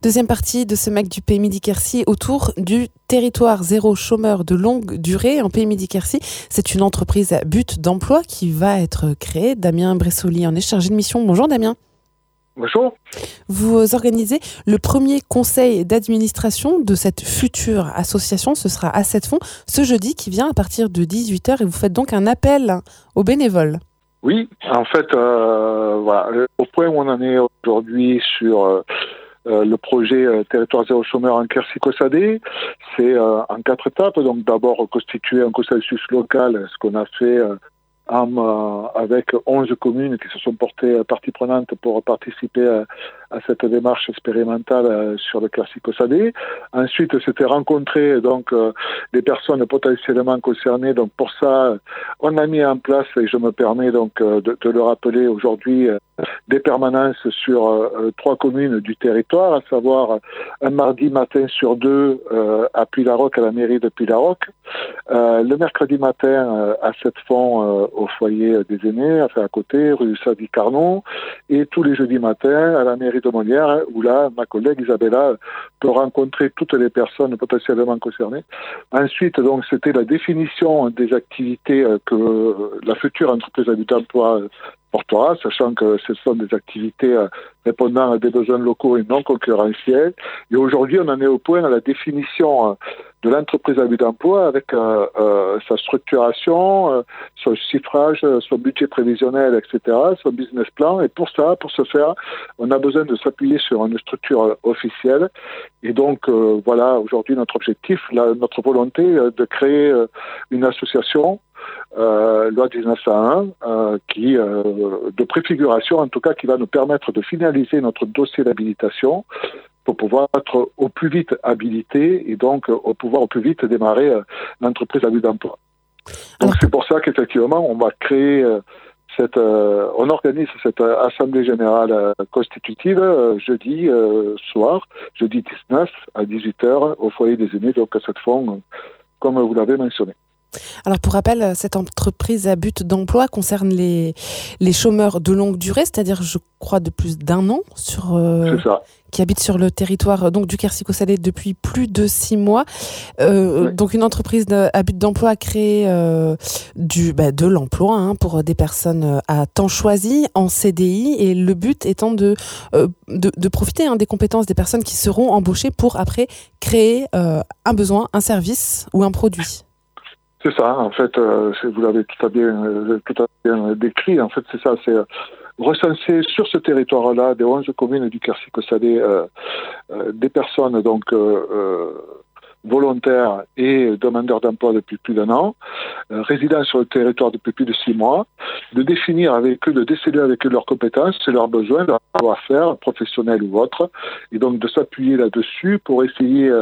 Deuxième partie de ce MAC du Pays Midi-Quercy autour du territoire zéro chômeur de longue durée en Pays Midi-Quercy. C'est une entreprise à but d'emploi qui va être créée. Damien Bressoli en est chargé de mission. Bonjour Damien. Bonjour. Vous organisez le premier conseil d'administration de cette future association. Ce sera Asset Fonds ce jeudi qui vient à partir de 18h et vous faites donc un appel aux bénévoles. Oui, en fait, voilà, au point où on en est aujourd'hui sur le projet Territoire zéro chômeur en Quercy-Cossadé, c'est en 4 étapes. Donc d'abord constituer un consensus local, ce qu'on a fait avec 11 communes qui se sont portées partie prenante pour participer à cette démarche expérimentale sur le Quercy-Cossadé. Ensuite, c'était rencontrer donc des personnes potentiellement concernées. Donc pour ça, on a mis en place, et je me permets donc de le rappeler aujourd'hui, des permanences sur 3 communes du territoire, à savoir un mardi matin sur 2 à Puylaroc, à la mairie de Puylaroc, le mercredi matin à Asset Fonds au foyer des aînés, enfin à côté, rue Sadi-Carnot, et tous les jeudis matins à la mairie de Molière, où là, ma collègue Isabella peut rencontrer toutes les personnes potentiellement concernées. Ensuite, donc, c'était la définition des activités que la future entreprise à but d'emploi portera, sachant que ce sont des activités répondant à des besoins locaux et non concurrentiels. Et aujourd'hui, on en est au point à la définition de l'entreprise à but d'emploi avec sa structuration, son chiffrage, son budget prévisionnel, etc., son business plan. Et pour ce faire, on a besoin de s'appuyer sur une structure officielle. Et donc, voilà, aujourd'hui, notre objectif, notre volonté de créer une association loi 1901 de préfiguration, en tout cas, qui va nous permettre de finaliser notre dossier d'habilitation pour pouvoir être au plus vite habilité et donc pouvoir au plus vite démarrer l'entreprise à but d'emploi. Donc c'est pour ça qu'effectivement, on va créer on organise cette assemblée générale constitutive jeudi soir, jeudi 19 à 18h au foyer des aînés, donc à Asset Fonds, comme vous l'avez mentionné. Alors pour rappel, cette entreprise à but d'emploi concerne les chômeurs de longue durée, c'est-à-dire je crois de plus d'1 an qui habitent sur le territoire donc du Quercy-Cossadé depuis plus de 6 mois. Oui. Donc une entreprise à but d'emploi a créé de l'emploi pour des personnes à temps choisi en CDI et le but étant de profiter des compétences des personnes qui seront embauchées pour après créer un besoin, un service ou un produit. C'est ça, en fait, vous l'avez tout à bien décrit. En fait, c'est ça, c'est recenser sur ce territoire-là, des 11 communes du Quercy-Cossadé, des personnes donc volontaires et demandeurs d'emploi depuis plus d'1 an, résidant sur le territoire depuis plus de 6 mois, de définir avec eux, de déceler avec eux leurs compétences, leurs besoins, leurs savoir-faire, professionnels ou autres, et donc de s'appuyer là-dessus pour essayer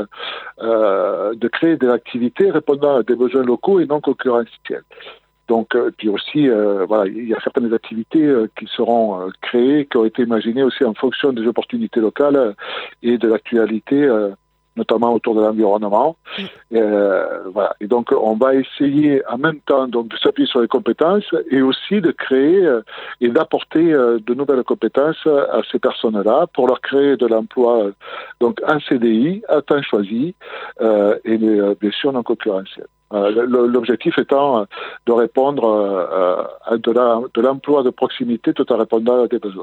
de créer des activités répondant à des besoins locaux et non concurrentiels. Donc, puis aussi, il y a certaines activités qui seront créées, qui ont été imaginées aussi en fonction des opportunités locales et de l'actualité, notamment autour de l'environnement. Et donc, on va essayer en même temps donc, de s'appuyer sur les compétences et aussi de créer et d'apporter de nouvelles compétences à ces personnes-là pour leur créer de l'emploi donc en CDI, à temps choisi et bien sûr non concurrentiel. L'objectif étant de répondre à de l'emploi de proximité tout en répondant à des besoins.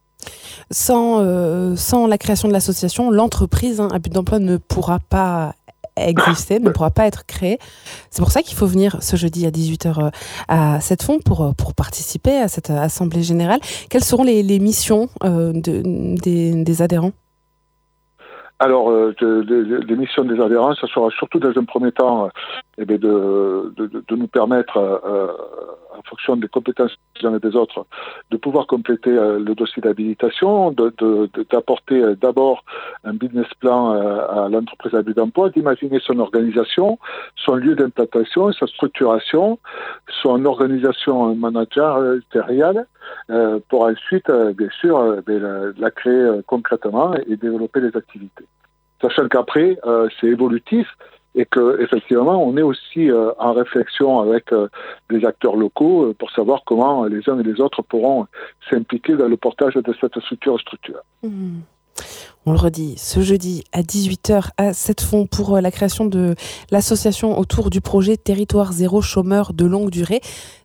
Sans la création de l'association, l'entreprise à but d'emploi ne pourra pas exister, ne pourra pas être créée. C'est pour ça qu'il faut venir ce jeudi à 18h à Asset Fonds pour participer à cette assemblée générale. Quelles seront les missions des adhérents ? Alors, les missions des adhérents, ça sera surtout dans un premier temps de nous permettre, en fonction des compétences des uns et des autres, de pouvoir compléter le dossier d'habilitation, d'apporter d'abord un business plan à l'entreprise à but d'emploi, d'imaginer son organisation, son lieu d'implantation, sa structuration, son organisation managériale, pour ensuite, bien sûr, la créer concrètement et développer les activités. Sachant qu'après, c'est évolutif et qu'effectivement, on est aussi en réflexion avec des acteurs locaux pour savoir comment les uns et les autres pourront s'impliquer dans le portage de cette structure. On le redit, ce jeudi à 18h à Sept-Fonds pour la création de l'association autour du projet Territoire Zéro Chômeur de longue durée.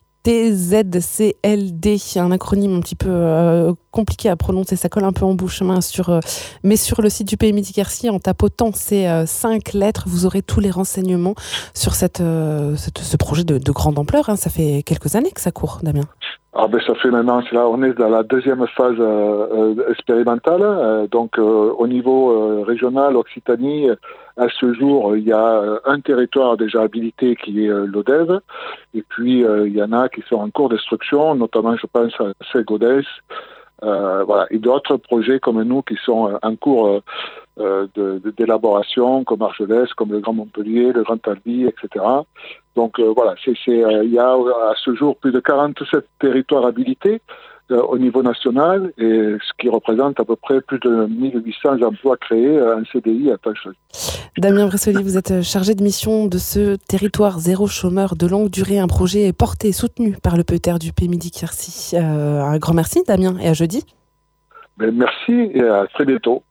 TZCLD, un acronyme un petit peu compliqué à prononcer, ça colle un peu en bouche, mais sur le site du Pays Midi-Quercy, en tapotant ces 5 lettres, vous aurez tous les renseignements sur ce projet de grande ampleur. Ça fait quelques années que ça court, Damien. Ça fait maintenant, on est dans la deuxième phase expérimentale. Donc au niveau régional, Occitanie, à ce jour, il y a un territoire déjà habilité qui est l'Odève, et puis il y en a qui sont en cours d'instruction, notamment je pense à Segodès, et d'autres projets comme nous qui sont en cours d'élaboration, comme Argelès, comme le Grand Montpellier, le Grand Albi, etc. Donc il y a à ce jour plus de 47 territoires habilités au niveau national, et ce qui représente à peu près plus de 1800 emplois créés en CDI à temps choisi. Damien Bressoli, vous êtes chargé de mission de ce territoire zéro chômeur de longue durée, un projet porté et soutenu par le PETER du Pays Midi-Quercy. Un grand merci Damien, et à jeudi. Merci et à très bientôt.